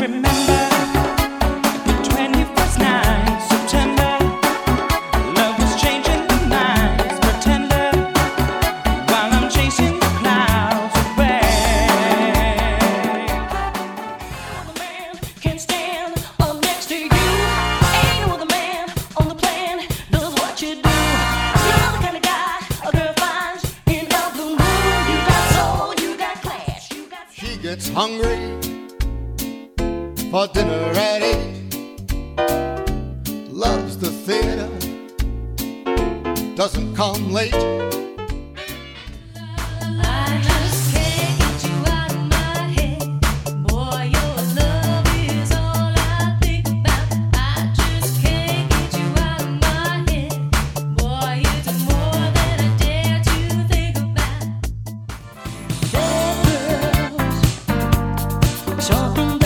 Gets hungry for dinner at 8. Loves the theater, doesn't come late. I just can't get you out of my head. Boy, your love is all I think about. I just can't get you out of my head. Boy, it's more than I dare to think about. Bad girls, talking